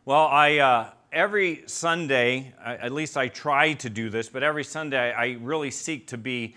Well, every Sunday, at least I try to do this, but every Sunday I really seek to be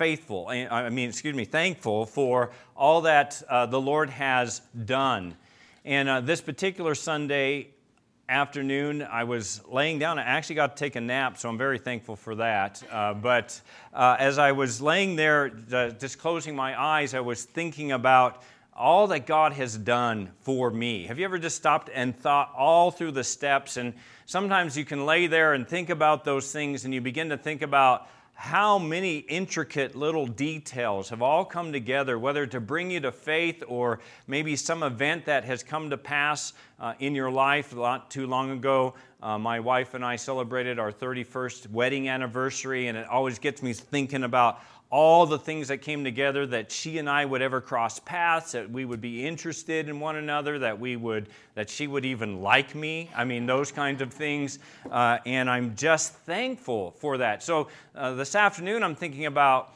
thankful for all that the Lord has done. And this particular Sunday afternoon, I was laying down. I actually got to take a nap, so I'm very thankful for that. But as I was laying there, just closing my eyes, I was thinking about all that God has done for me. Have you ever just stopped and thought all through the steps? And sometimes you can lay there and think about those things, and you begin to think about how many intricate little details have all come together, whether to bring you to faith or maybe some event that has come to pass in your life. Not too long ago, my wife and I celebrated our 31st wedding anniversary, and it always gets me thinking about all the things that came together, that she and I would ever cross paths, that we would be interested in one another, that she would even like me. I mean, those kinds of things. And I'm just thankful for that. So this afternoon, I'm thinking about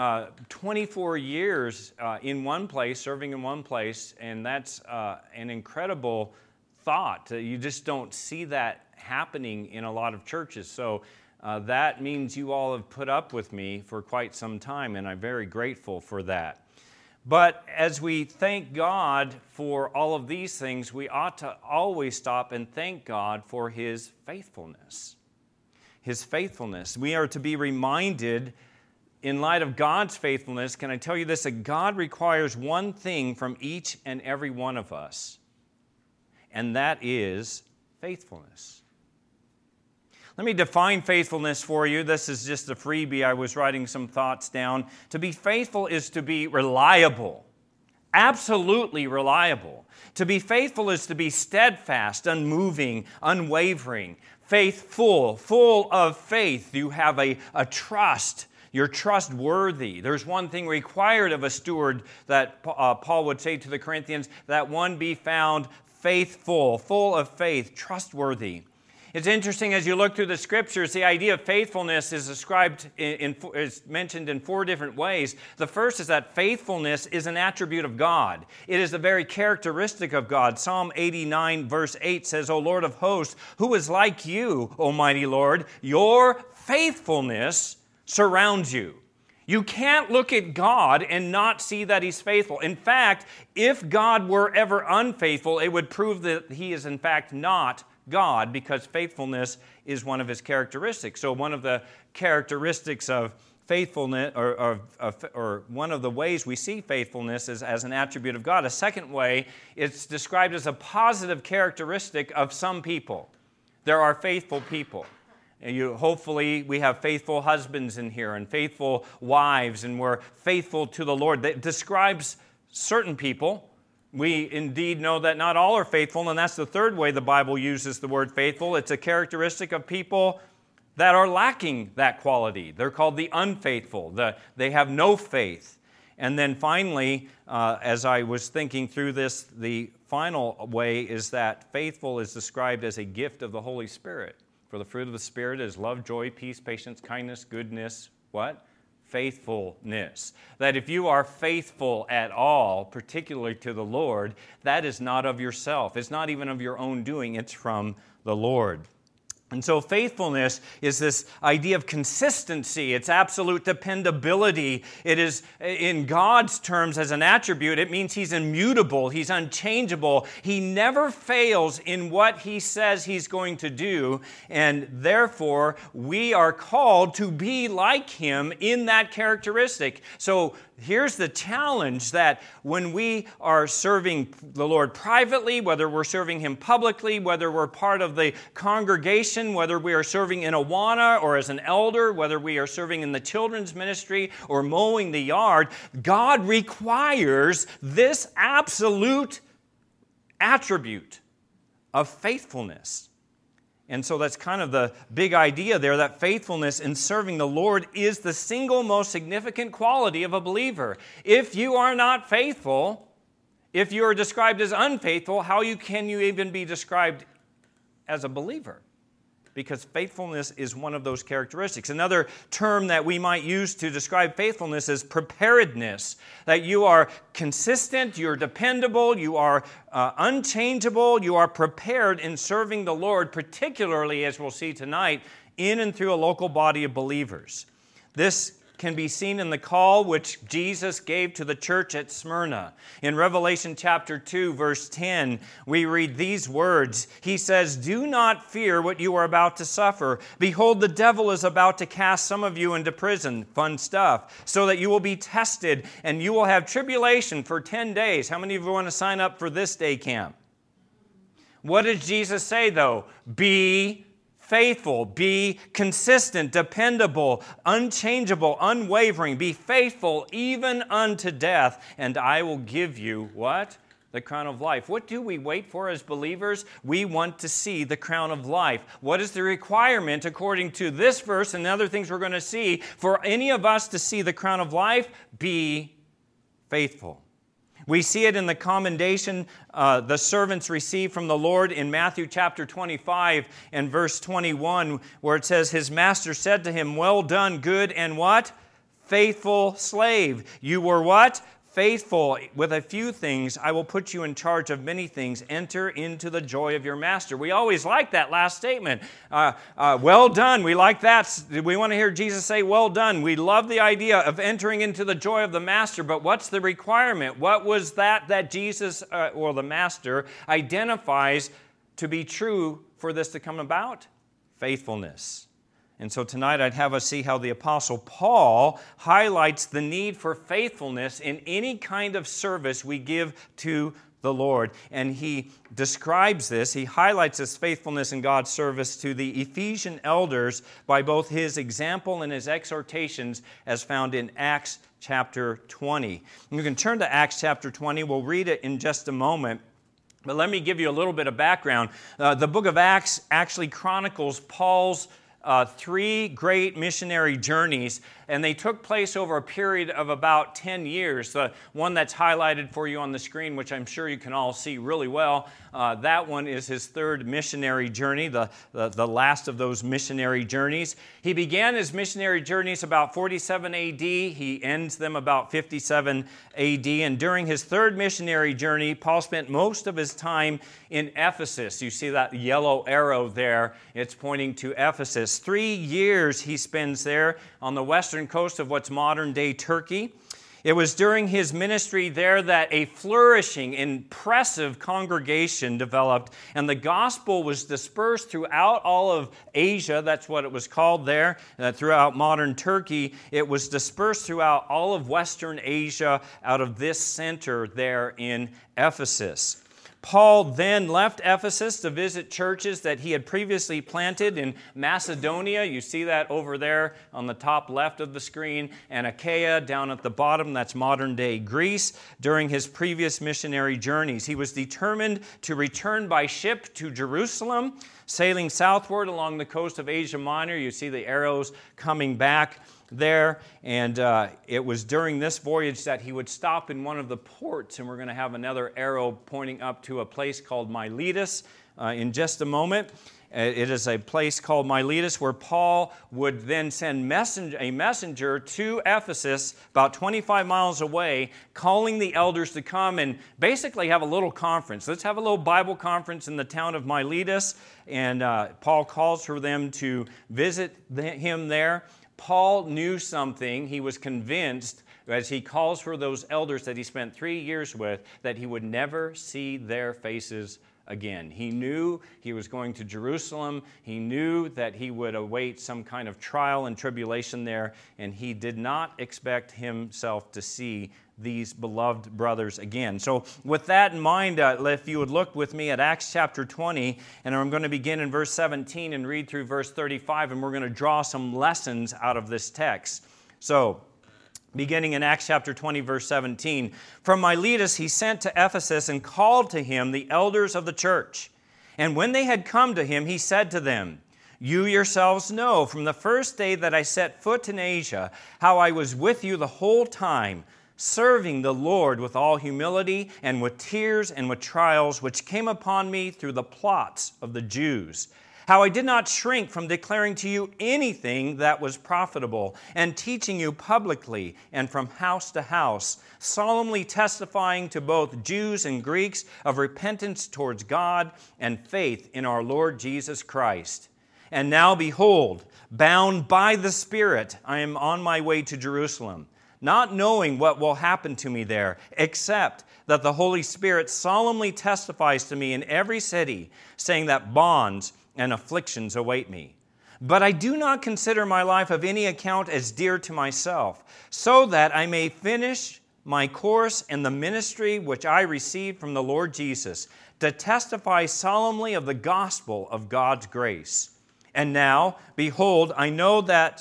24 years in one place, serving in one place, and that's an incredible thought. You just don't see that happening in a lot of churches. So that means you all have put up with me for quite some time, and I'm very grateful for that. But as we thank God for all of these things, we ought to always stop and thank God for His faithfulness. His faithfulness. We are to be reminded, in light of God's faithfulness, can I tell you this, that God requires one thing from each and every one of us, and that is faithfulness. Let me define faithfulness for you. This is just a freebie. I was writing some thoughts down. To be faithful is to be reliable, absolutely reliable. To be faithful is to be steadfast, unmoving, unwavering, faithful, full of faith. You have a trust. You're trustworthy. There's one thing required of a steward that Paul would say to the Corinthians, that one be found faithful, full of faith, trustworthy. It's interesting as you look through the Scriptures, the idea of faithfulness is is mentioned in 4 different ways. The first is that faithfulness is an attribute of God. It is the very characteristic of God. Psalm 89 verse 8 says, O Lord of hosts, who is like you, O mighty Lord? Your faithfulness surrounds you. You can't look at God and not see that He's faithful. In fact, if God were ever unfaithful, it would prove that He is in fact not God, because faithfulness is one of His characteristics. So one of the characteristics of faithfulness, or one of the ways we see faithfulness is as an attribute of God. A second way, it's described as a positive characteristic of some people. There are faithful people. Hopefully we have faithful husbands in here and faithful wives, and we're faithful to the Lord. That describes certain people. We indeed know that not all are faithful, and that's the third way the Bible uses the word faithful. It's a characteristic of people that are lacking that quality. They're called the unfaithful. They have no faith. And then finally, as I was thinking through this, the final way is that faithful is described as a gift of the Holy Spirit. For the fruit of the Spirit is love, joy, peace, patience, kindness, goodness, what? Faithfulness. That if you are faithful at all, particularly to the Lord, that is not of yourself. It's not even of your own doing. It's from the Lord. And so faithfulness is this idea of consistency. It's absolute dependability. It is, in God's terms, as an attribute, it means He's immutable. He's unchangeable. He never fails in what He says He's going to do. And therefore, we are called to be like Him in that characteristic. So here's the challenge, that when we are serving the Lord privately, whether we're serving Him publicly, whether we're part of the congregation, whether we are serving in Awana or as an elder, whether we are serving in the children's ministry or mowing the yard, God requires this absolute attribute of faithfulness. And so that's kind of the big idea there, that faithfulness in serving the Lord is the single most significant quality of a believer. If you are not faithful, if you are described as unfaithful, how can you even be described as a believer? because faithfulness is one of those characteristics. Another term that we might use to describe faithfulness is preparedness, that you are consistent, you're dependable, you are unchangeable, you are prepared in serving the Lord, particularly, as we'll see tonight, in and through a local body of believers. This can be seen in the call which Jesus gave to the church at Smyrna. In Revelation chapter 2, verse 10, we read these words. He says, "Do not fear what you are about to suffer. Behold, the devil is about to cast some of you into prison," fun stuff, "so that you will be tested, and you will have tribulation for 10 days. How many of you want to sign up for this day camp? What does Jesus say, though? Be faithful, be consistent, dependable, unchangeable, unwavering. Be faithful even unto death, and I will give you what? The crown of life. What do we wait for as believers? We want to see the crown of life. What is the requirement according to this verse and other things we're going to see for any of us to see the crown of life? Be faithful. We see it in the commendation the servants receive from the Lord in Matthew chapter 25 and verse 21, where it says, "His master said to him, 'Well done, good and what? Faithful slave. You were what? Faithful with a few things. I will put you in charge of many things. Enter into the joy of your master.'" We always like that last statement. Well done. We like that. We want to hear Jesus say, "Well done." We love the idea of entering into the joy of the master, but what's the requirement? What was that Jesus, or the master, identifies to be true for this to come about? Faithfulness. And so tonight I'd have us see how the Apostle Paul highlights the need for faithfulness in any kind of service we give to the Lord. And he describes this, he highlights this faithfulness in God's service to the Ephesian elders by both his example and his exhortations as found in Acts chapter 20. And you can turn to Acts chapter 20. We'll read it in just a moment. But let me give you a little bit of background. The book of Acts actually chronicles Paul's three great missionary journeys, and they took place over a period of about 10 years. The one that's highlighted for you on the screen, which I'm sure you can all see really well, that one is his third missionary journey, the last of those missionary journeys. He began his missionary journeys about 47 AD. He ends them about 57 AD. And during his third missionary journey, Paul spent most of his time in Ephesus. You see that yellow arrow there. It's pointing to Ephesus. 3 years he spends there on the western coast of what's modern-day Turkey. It was during his ministry there that a flourishing, impressive congregation developed, and the gospel was dispersed throughout all of Asia. That's what it was called there, throughout modern Turkey. It was dispersed throughout all of Western Asia out of this center there in Ephesus. Paul then left Ephesus to visit churches that he had previously planted in Macedonia. You see that over there on the top left of the screen, and Achaia down at the bottom. That's modern-day Greece. During his previous missionary journeys, he was determined to return by ship to Jerusalem, sailing southward along the coast of Asia Minor. You see the arrows coming back there, and it was during this voyage that he would stop in one of the ports, and we're going to have another arrow pointing up to a place called Miletus in just a moment. It is a place called Miletus where Paul would then send a messenger to Ephesus about 25 miles away, calling the elders to come and basically have a little conference. Let's have a little Bible conference in the town of Miletus, and Paul calls for them to visit him there. Paul knew something. He was convinced, as he calls for those elders that he spent 3 years with, that he would never see their faces again. He knew he was going to Jerusalem. He knew that he would await some kind of trial and tribulation there, and he did not expect himself to see these beloved brothers again. So with that in mind, if you would look with me at Acts chapter 20, and I'm going to begin in verse 17 and read through verse 35, and we're going to draw some lessons out of this text. So, beginning in Acts chapter 20, verse 17, "From Miletus he sent to Ephesus and called to him the elders of the church. And when they had come to him, he said to them, 'You yourselves know from the first day that I set foot in Asia, how I was with you the whole time, serving the Lord with all humility and with tears and with trials which came upon me through the plots of the Jews. How I did not shrink from declaring to you anything that was profitable, and teaching you publicly and from house to house, solemnly testifying to both Jews and Greeks of repentance towards God and faith in our Lord Jesus Christ. And now behold, bound by the Spirit, I am on my way to Jerusalem, not knowing what will happen to me there, except that the Holy Spirit solemnly testifies to me in every city, saying that bonds and afflictions await me. But I do not consider my life of any account as dear to myself, so that I may finish my course in the ministry which I received from the Lord Jesus, to testify solemnly of the gospel of God's grace. And now, behold, I know that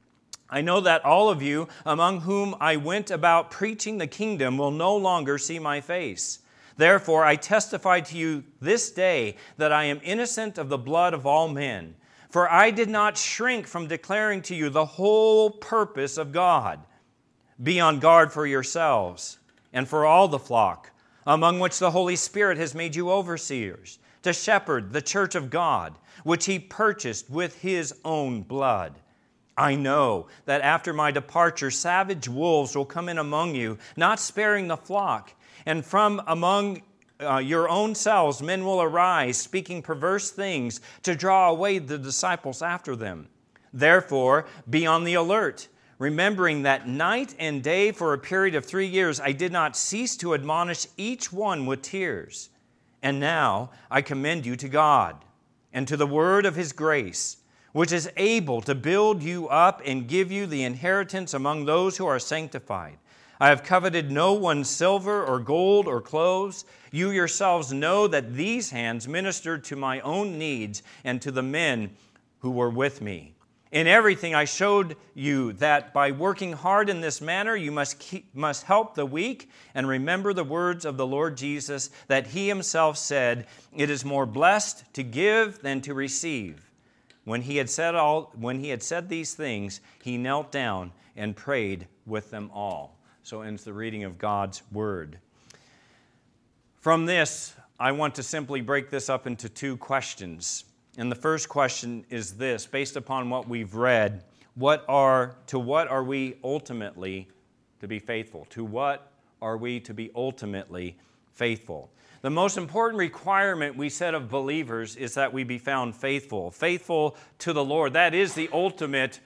all of you among whom I went about preaching the kingdom will no longer see my face. Therefore, I testify to you this day that I am innocent of the blood of all men. For I did not shrink from declaring to you the whole purpose of God. Be on guard for yourselves and for all the flock, among which the Holy Spirit has made you overseers, to shepherd the church of God, which He purchased with His own blood. I know that after my departure, savage wolves will come in among you, not sparing the flock. And from among your own selves men will arise, speaking perverse things, to draw away the disciples after them. Therefore, be on the alert, remembering that night and day for a period of 3 years I did not cease to admonish each one with tears. And now I commend you to God and to the word of His grace, which is able to build you up and give you the inheritance among those who are sanctified. I have coveted no one's silver or gold or clothes. You yourselves know that these hands ministered to my own needs and to the men who were with me. In everything I showed you that by working hard in this manner you must help the weak, and remember the words of the Lord Jesus, that He Himself said, "It is more blessed to give than to receive." When he had said these things, He knelt down and prayed with them all. So ends the reading of God's Word. From this, I want to simply break this up into 2 questions. And the first question is this: based upon what we've read, to what are we ultimately to be faithful? To what are we to be ultimately faithful? The most important requirement we set of believers is that we be found faithful to the Lord. That is the ultimate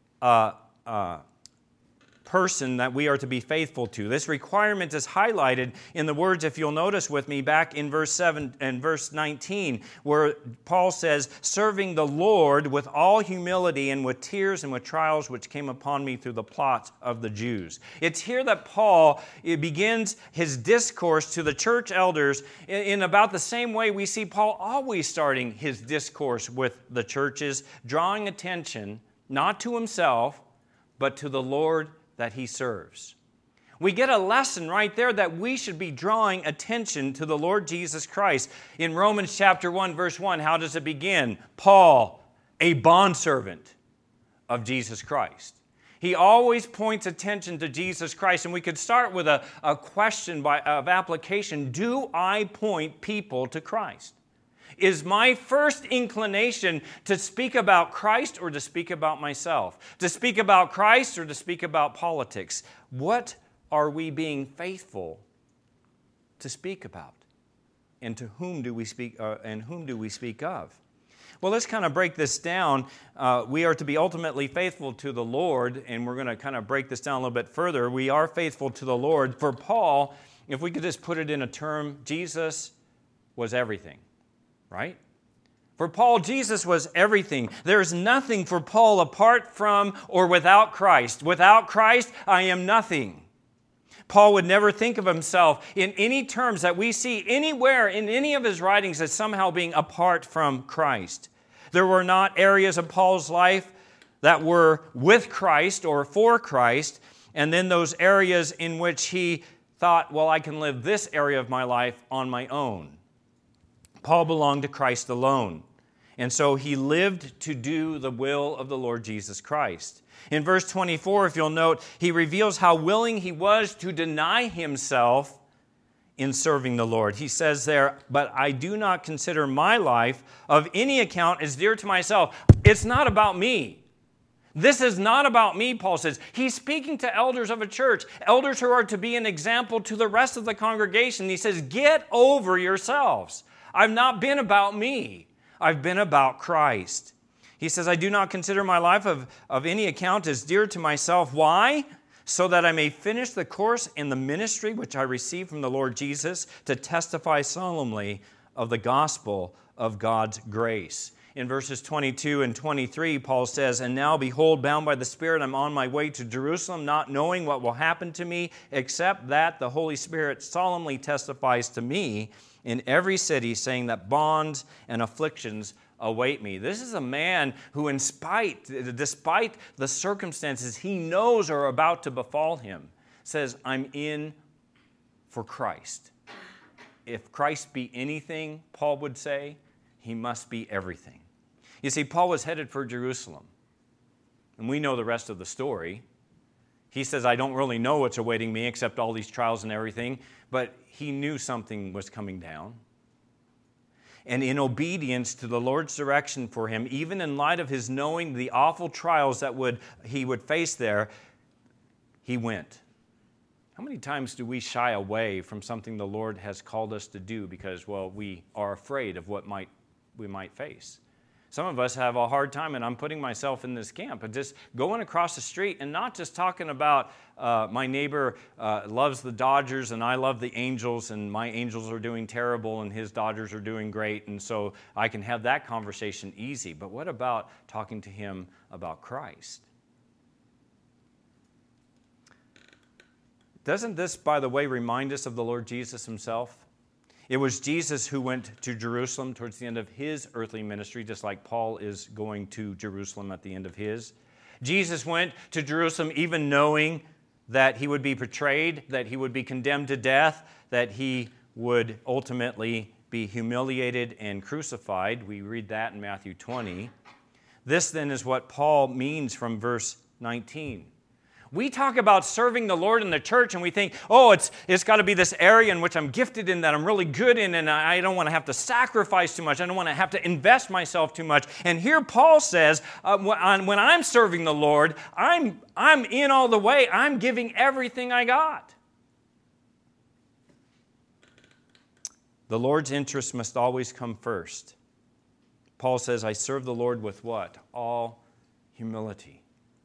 person that we are to be faithful to. This requirement is highlighted in the words, if you'll notice with me, back in verse 7 and verse 19, where Paul says, serving the Lord with all humility and with tears and with trials which came upon me through the plot of the Jews. It's here that Paul begins his discourse to the church elders in about the same way we see Paul always starting his discourse with the churches, drawing attention not to himself, but to the Lord that he serves. We get a lesson right there that we should be drawing attention to the Lord Jesus Christ. In Romans chapter 1, verse 1, how does it begin? Paul, a bondservant of Jesus Christ. He always points attention to Jesus Christ, and we could start with a question of application. Do I point people to Christ? Is my first inclination to speak about Christ or to speak about myself? To speak about Christ or to speak about politics? What are we being faithful to speak about? And to whom do we speak? And whom do we speak of? Well, let's kind of break this down. We are to be ultimately faithful to the Lord, and we're going to kind of break this down a little bit further. We are faithful to the Lord. For Paul, if we could just put it in a term, Jesus was everything. Right? For Paul, Jesus was everything. There is nothing for Paul apart from or without Christ. Without Christ, I am nothing. Paul would never think of himself in any terms that we see anywhere in any of his writings as somehow being apart from Christ. There were not areas of Paul's life that were with Christ or for Christ, and then those areas in which he thought, well, I can live this area of my life on my own. Paul belonged to Christ alone. And so he lived to do the will of the Lord Jesus Christ. In verse 24, if you'll note, he reveals how willing he was to deny himself in serving the Lord. He says there, "But I do not consider my life of any account as dear to myself." It's not about me. This is not about me, Paul says. He's speaking to elders of a church, elders who are to be an example to the rest of the congregation. He says, get over yourselves. I've not been about me. I've been about Christ. He says, I do not consider my life of any account as dear to myself. Why? So that I may finish the course in the ministry which I received from the Lord Jesus to testify solemnly of the gospel of God's grace. In verses 22 and 23, Paul says, "And now, behold, bound by the Spirit, I'm on my way to Jerusalem, not knowing what will happen to me, except that the Holy Spirit solemnly testifies to me in every city, saying that bonds and afflictions await me." This is a man who, despite the circumstances he knows are about to befall him, says, I'm in for Christ. If Christ be anything, Paul would say, he must be everything. You see, Paul was headed for Jerusalem, and we know the rest of the story. He says, I don't really know what's awaiting me except all these trials and everything, but he knew something was coming down. And in obedience to the Lord's direction for him, even in light of his knowing the awful trials that he would face there, he went. How many times do we shy away from something the Lord has called us to do because, we are afraid of what we might face? Some of us have a hard time, and I'm putting myself in this camp, of just going across the street and not just talking about my neighbor loves the Dodgers and I love the Angels and my Angels are doing terrible and his Dodgers are doing great, and so I can have that conversation easy. But what about talking to him about Christ? Doesn't this, by the way, remind us of the Lord Jesus himself? It was Jesus who went to Jerusalem towards the end of his earthly ministry, just like Paul is going to Jerusalem at the end of his. Jesus went to Jerusalem even knowing that he would be betrayed, that he would be condemned to death, that he would ultimately be humiliated and crucified. We read that in Matthew 20. This then is what Paul means from verse 19. We talk about serving the Lord in the church and we think, it's got to be this area in which I'm gifted in, that I'm really good in, and I don't want to have to sacrifice too much. I don't want to have to invest myself too much. And here Paul says, when I'm serving the Lord, I'm in all the way. I'm giving everything I got. The Lord's interest must always come first. Paul says, I serve the Lord with what? All humility.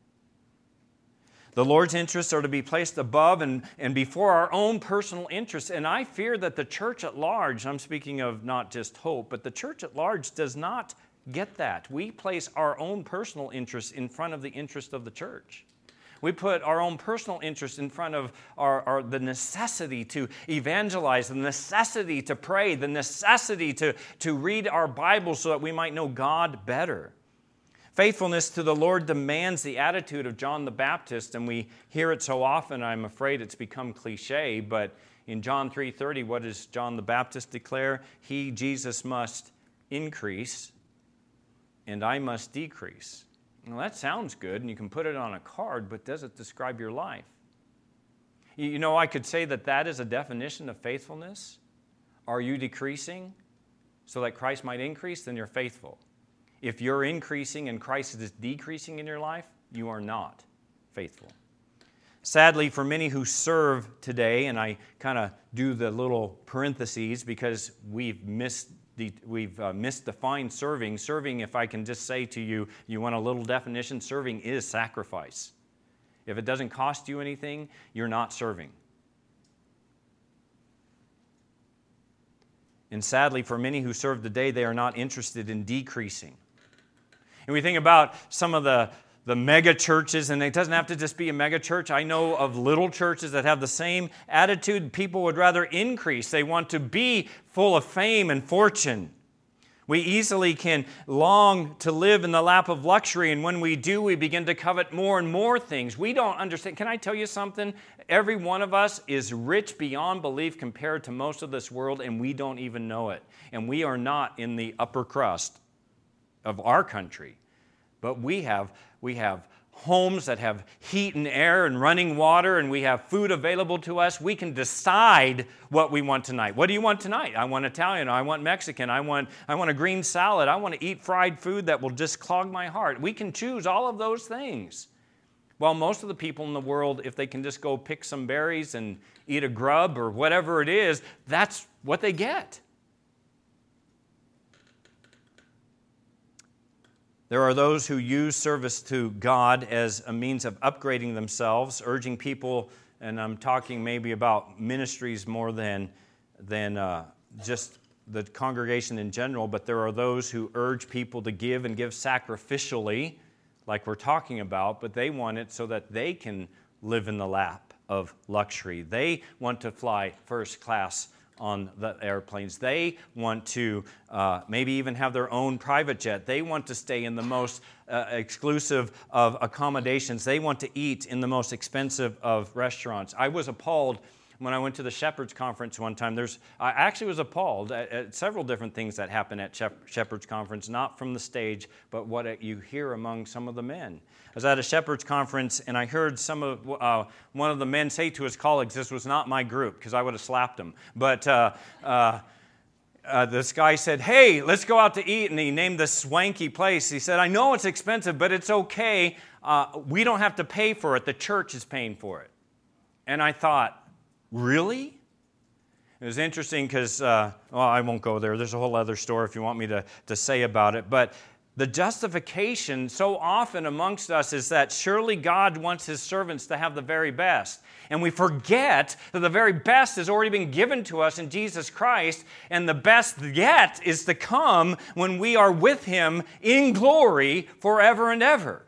The Lord's interests are to be placed above and before our own personal interests. And I fear that the church at large, I'm speaking of not just Hope, but the church at large does not get that. We place our own personal interests in front of the interest of the church. We put our own personal interests in front of the necessity to evangelize, the necessity to pray, the necessity to read our Bible so that we might know God better. Faithfulness to the Lord demands the attitude of John the Baptist, and we hear it so often, I'm afraid it's become cliche, but in John 3:30, what does John the Baptist declare? He, Jesus, must increase, and I must decrease. Well, that sounds good, and you can put it on a card, but does it describe your life? You know, I could say that is a definition of faithfulness. Are you decreasing so that Christ might increase? Then you're faithful. If you're increasing and Christ is decreasing in your life, you are not faithful. Sadly, for many who serve today, and I kind of do the little parentheses because we've misdefined serving. Serving, if I can just say to you, you want a little definition, serving is sacrifice. If it doesn't cost you anything, you're not serving. And sadly, for many who serve today, they are not interested in decreasing. And we think about some of the mega churches, and it doesn't have to just be a mega church. I know of little churches that have the same attitude. People would rather increase. They want to be full of fame and fortune. We easily can long to live in the lap of luxury, and when we do, we begin to covet more and more things. We don't understand. Can I tell you something? Every one of us is rich beyond belief compared to most of this world, and we don't even know it. And we are not in the upper crust. of our country. But we have homes that have heat and air and running water, and we have food available to us. We can decide what we want tonight. What do you want tonight? I want Italian. I want Mexican. I want a green salad. I want to eat fried food that will just clog my heart. We can choose all of those things. Well, most of the people in the world, if they can just go pick some berries and eat a grub or whatever it is, that's what they get. There are those who use service to God as a means of upgrading themselves, urging people, and I'm talking maybe about ministries more than just the congregation in general, but there are those who urge people to give and give sacrificially, like we're talking about, but they want it so that they can live in the lap of luxury. They want to fly first class on the airplanes. They want to maybe even have their own private jet. They want to stay in the most exclusive of accommodations. They want to eat in the most expensive of restaurants. I was appalled when I went to the Shepherds Conference one time. I actually was appalled at several different things that happen at Shepherds Conference, not from the stage, but what you hear among some of the men. I was at a Shepherds Conference, and I heard one of the men say to his colleagues, this was not my group, because I would have slapped him, but this guy said, hey, let's go out to eat, and he named this swanky place. He said, I know it's expensive, but it's okay. We don't have to pay for it. The church is paying for it. And I thought, really? It was interesting because, I won't go there. There's a whole other story if you want me to say about it. But the justification so often amongst us is that surely God wants His servants to have the very best. And we forget that the very best has already been given to us in Jesus Christ, and the best yet is to come when we are with Him in glory forever and ever.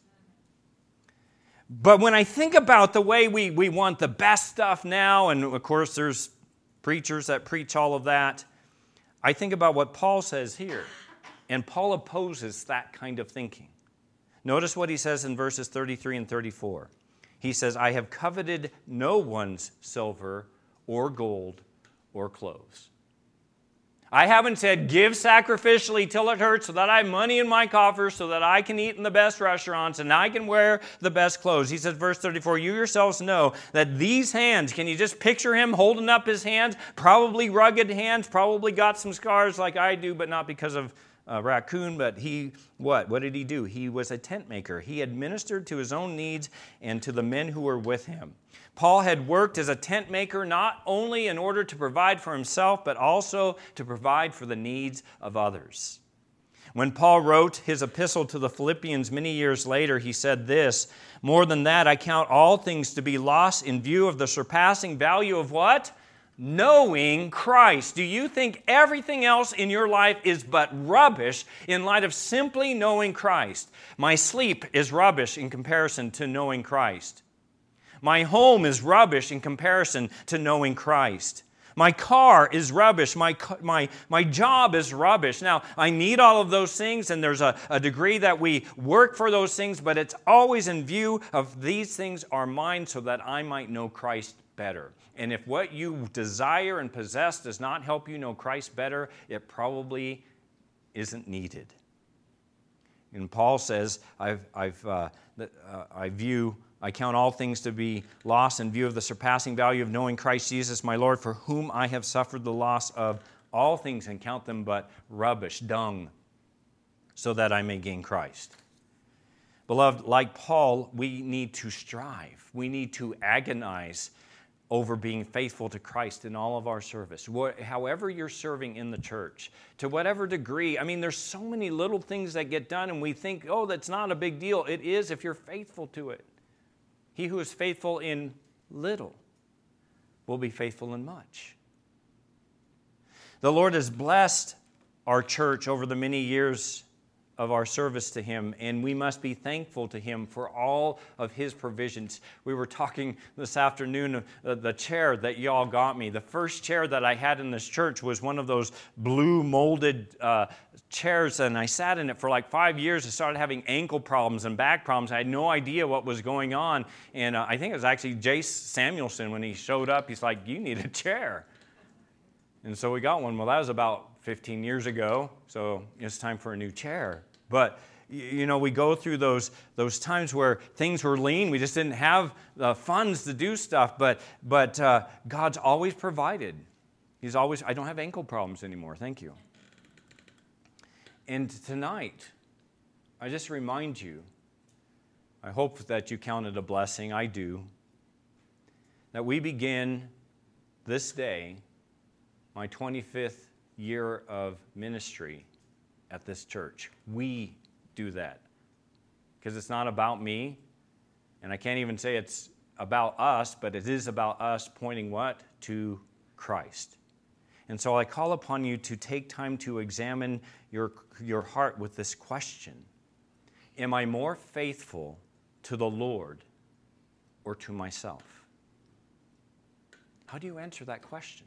But when I think about the way we want the best stuff now, and of course there's preachers that preach all of that, I think about what Paul says here. And Paul opposes that kind of thinking. Notice what he says in verses 33 and 34. He says, I have coveted no one's silver or gold or clothes. I haven't said, give sacrificially till it hurts so that I have money in my coffers so that I can eat in the best restaurants and I can wear the best clothes. He says, verse 34, you yourselves know that these hands, can you just picture him holding up his hands? Probably rugged hands, probably got some scars like I do, but not because of raccoon, but what did he do? He was a tent maker. He administered to his own needs and to the men who were with him. Paul had worked as a tent maker not only in order to provide for himself, but also to provide for the needs of others. When Paul wrote his epistle to the Philippians many years later, he said this, more than that, I count all things to be lost in view of the surpassing value of what? Knowing Christ. Do you think everything else in your life is but rubbish in light of simply knowing Christ? My sleep is rubbish in comparison to knowing Christ. My home is rubbish in comparison to knowing Christ. My car is rubbish. My job is rubbish. Now, I need all of those things, and there's a degree that we work for those things, but it's always in view of these things are mine so that I might know Christ better. And if what you desire and possess does not help you know Christ better, it probably isn't needed. And Paul says, I count all things to be lost in view of the surpassing value of knowing Christ Jesus, my Lord, for whom I have suffered the loss of all things and count them but rubbish, dung, so that I may gain Christ. Beloved, like Paul, we need to strive. We need to agonize over being faithful to Christ in all of our service. However you're serving in the church, to whatever degree. I mean, there's so many little things that get done and we think, oh, that's not a big deal. It is if you're faithful to it. He who is faithful in little will be faithful in much. The Lord has blessed our church over the many years of our service to Him, and we must be thankful to Him for all of His provisions. We were talking this afternoon of the chair that y'all got me. The first chair that I had in this church was one of those blue molded chairs, and I sat in it for like 5 years. I started having ankle problems and back problems. I had no idea what was going on, and I think it was actually Jace Samuelson when he showed up. He's like, you need a chair. And so we got one. Well, that was about 15 years ago, so it's time for a new chair. But we go through those times where things were lean. We just didn't have the funds to do stuff. But God's always provided. He's always, I don't have ankle problems anymore. Thank you. And tonight, I just remind you, I hope that you count it a blessing. I do. That we begin this day, my 25th year of ministry at this church. We do that. Because it's not about me, and I can't even say it's about us, but it is about us pointing what? To Christ. And so I call upon you to take time to examine your heart with this question. Am I more faithful to the Lord or to myself? How do you answer that question?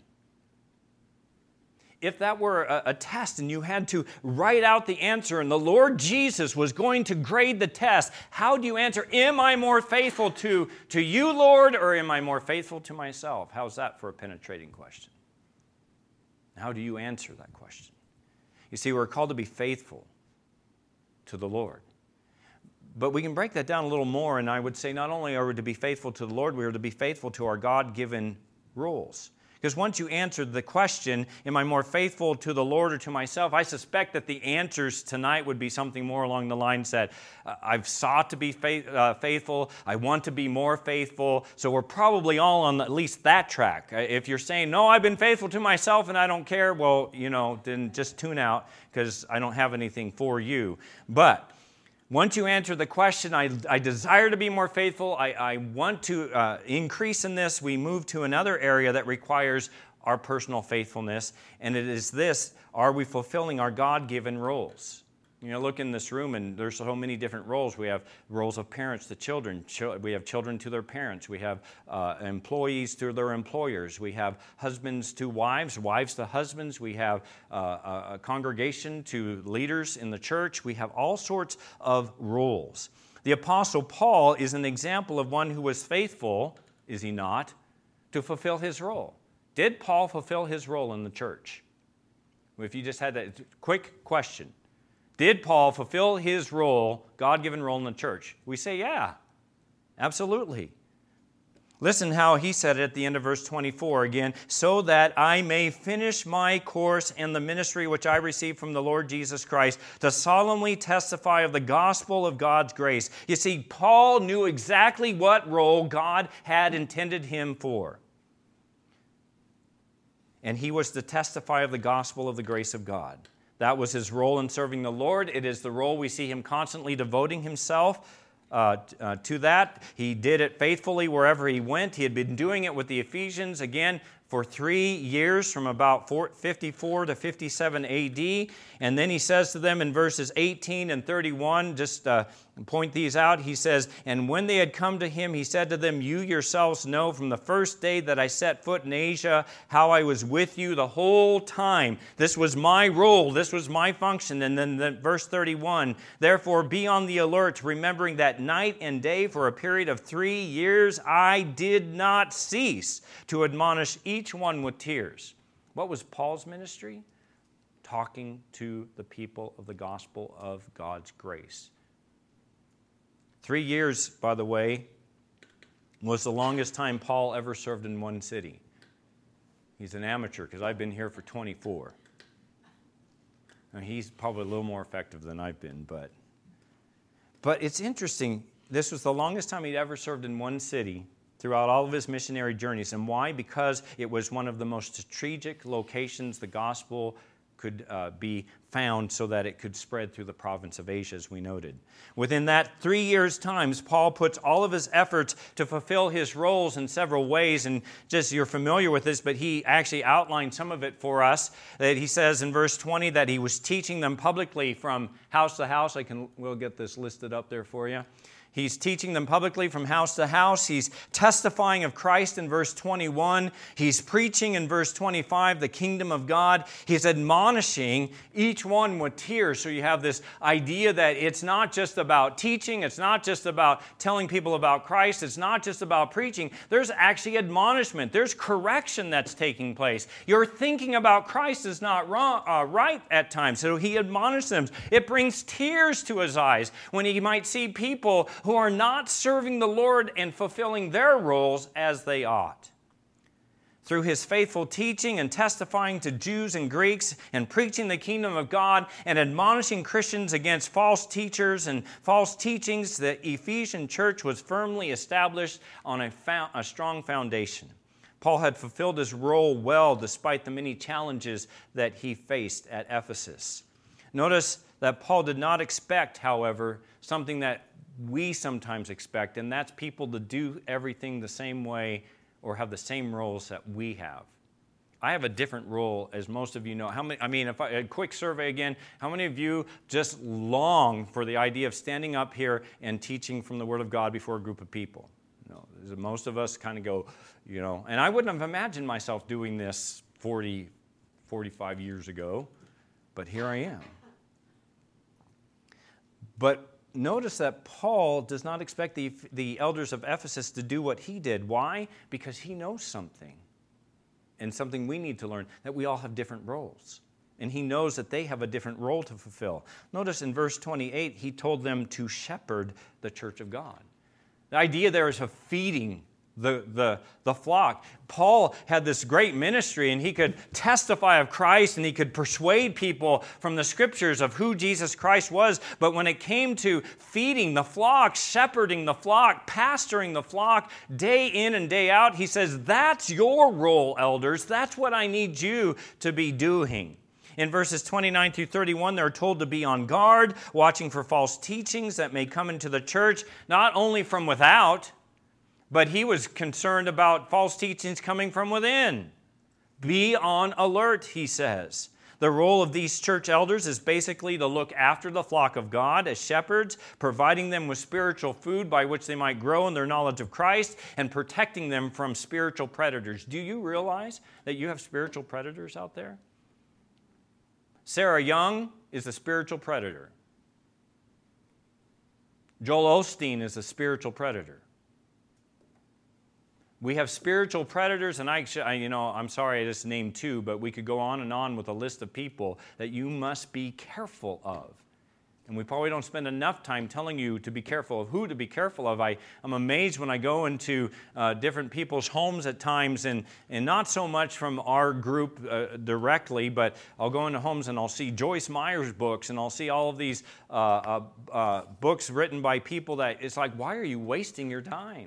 If that were a test and you had to write out the answer and the Lord Jesus was going to grade the test, how do you answer, am I more faithful to you, Lord, or am I more faithful to myself? How's that for a penetrating question? How do you answer that question? You see, we're called to be faithful to the Lord. But we can break that down a little more, and I would say not only are we to be faithful to the Lord, we are to be faithful to our God-given rules. Because once you answered the question, am I more faithful to the Lord or to myself, I suspect that the answers tonight would be something more along the lines that I've sought to be faithful, I want to be more faithful, so we're probably all on at least that track. If you're saying, no, I've been faithful to myself and I don't care, well, then just tune out because I don't have anything for you. But once you answer the question, I desire to be more faithful, I want to increase in this, we move to another area that requires our personal faithfulness, and it is this: are we fulfilling our God-given roles? Look in this room, and there's so many different roles. We have roles of parents to children. We have children to their parents. We have employees to their employers. We have husbands to wives, wives to husbands. We have a congregation to leaders in the church. We have all sorts of roles. The Apostle Paul is an example of one who was faithful, is he not, to fulfill his role. Did Paul fulfill his role in the church? If you just had that quick question. Did Paul fulfill his role, God-given role in the church? We say, yeah, absolutely. Listen how he said it at the end of verse 24 again, so that I may finish my course in the ministry which I received from the Lord Jesus Christ, to solemnly testify of the gospel of God's grace. You see, Paul knew exactly what role God had intended him for. And he was to testify of the gospel of the grace of God. That was his role in serving the Lord. It is the role we see him constantly devoting himself to that. He did it faithfully wherever he went. He had been doing it with the Ephesians, again, for 3 years, from about 54 to 57 AD. And then he says to them in verses 18 and 31, just point these out, he says, and when they had come to him, he said to them, you yourselves know from the first day that I set foot in Asia, how I was with you the whole time. This was my role, this was my function. And then verse 31, therefore be on the alert, remembering that night and day for a period of 3 years I did not cease to admonish each one with tears. What was Paul's ministry? Talking to the people of the gospel of God's grace. 3 years, by the way, was the longest time Paul ever served in one city. He's an amateur because I've been here for 24. Now, he's probably a little more effective than I've been, but it's interesting. This was the longest time he'd ever served in one city throughout all of his missionary journeys. And why? Because it was one of the most strategic locations the gospel could be found so that it could spread through the province of Asia, as we noted. Within that 3 years' time, Paul puts all of his efforts to fulfill his roles in several ways, and just you're familiar with this, but he actually outlined some of it for us. That he says in verse 20 that he was teaching them publicly from house to house. We'll get this listed up there for you. He's teaching them publicly from house to house. He's testifying of Christ in verse 21. He's preaching in verse 25 the kingdom of God. He's admonishing each one with tears. So you have this idea that it's not just about teaching. It's not just about telling people about Christ. It's not just about preaching. There's actually admonishment. There's correction that's taking place. Your thinking about Christ is not right at times. So he admonishes them. It brings tears to his eyes when he might see people who are not serving the Lord and fulfilling their roles as they ought. Through his faithful teaching and testifying to Jews and Greeks and preaching the kingdom of God and admonishing Christians against false teachers and false teachings, the Ephesian church was firmly established on a strong foundation. Paul had fulfilled his role well despite the many challenges that he faced at Ephesus. Notice that Paul did not expect, however, something that we sometimes expect, and that's people to do everything the same way or have the same roles that we have. I have a different role, as most of you know. A quick survey again, how many of you just long for the idea of standing up here and teaching from the Word of God before a group of people? No, most of us kind of go, and I wouldn't have imagined myself doing this 40, 45 years ago, but here I am. But notice that Paul does not expect the elders of Ephesus to do what he did. Why? Because he knows something, and something we need to learn, that we all have different roles. And he knows that they have a different role to fulfill. Notice in verse 28, he told them to shepherd the church of God. The idea there is of feeding the flock. Paul had this great ministry, and he could testify of Christ, and he could persuade people from the Scriptures of who Jesus Christ was. But when it came to feeding the flock, shepherding the flock, pastoring the flock day in and day out, he says, that's your role, elders. That's what I need you to be doing. In verses 29 through 31, they're told to be on guard, watching for false teachings that may come into the church, not only from without, but he was concerned about false teachings coming from within. Be on alert, he says. The role of these church elders is basically to look after the flock of God as shepherds, providing them with spiritual food by which they might grow in their knowledge of Christ, and protecting them from spiritual predators. Do you realize that you have spiritual predators out there? Sarah Young is a spiritual predator. Joel Osteen is a spiritual predator. We have spiritual predators, and I'm sorry I just named two, but we could go on and on with a list of people that you must be careful of. And we probably don't spend enough time telling you to be careful of who to be careful of. I'm amazed when I go into different people's homes at times, and not so much from our group directly, but I'll go into homes and I'll see Joyce Meyer's books, and I'll see all of these books written by people that it's like, why are you wasting your time?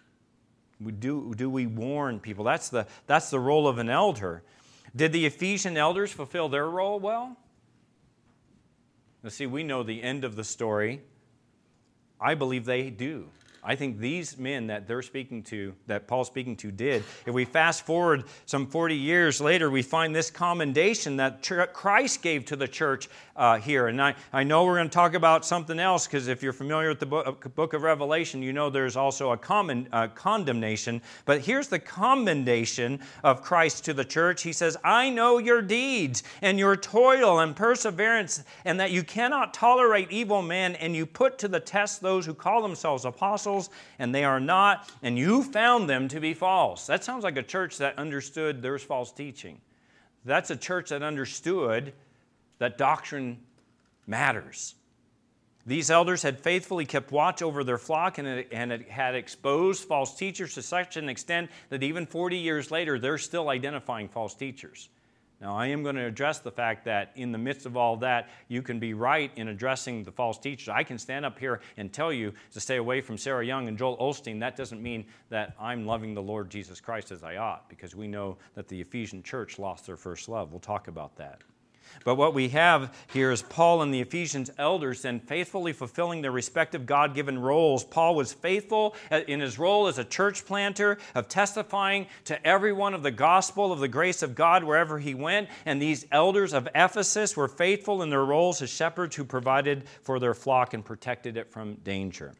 Do we warn people? That's the role of an elder. Did the Ephesian elders fulfill their role well? Now, see, we know the end of the story. I believe they do. I think these men that Paul's speaking to did. If we fast forward some 40 years later, we find this commendation that Christ gave to the church here. And I know we're going to talk about something else, because if you're familiar with the book of Revelation, you know there's also a condemnation. But here's the commendation of Christ to the church. He says, I know your deeds and your toil and perseverance, and that you cannot tolerate evil men, and you put to the test those who call themselves apostles, and they are not, and you found them to be false. That sounds like a church that understood there's false teaching. That's a church that understood that doctrine matters. These elders had faithfully kept watch over their flock, and it had exposed false teachers to such an extent that even 40 years later, they're still identifying false teachers. Now, I am going to address the fact that in the midst of all that, you can be right in addressing the false teachers. I can stand up here and tell you to stay away from Sarah Young and Joel Osteen. That doesn't mean that I'm loving the Lord Jesus Christ as I ought, because we know that the Ephesian church lost their first love. We'll talk about that. But what we have here is Paul and the Ephesians elders then faithfully fulfilling their respective God-given roles. Paul was faithful in his role as a church planter, of testifying to everyone of the gospel of the grace of God wherever he went. And these elders of Ephesus were faithful in their roles as shepherds who provided for their flock and protected it from danger.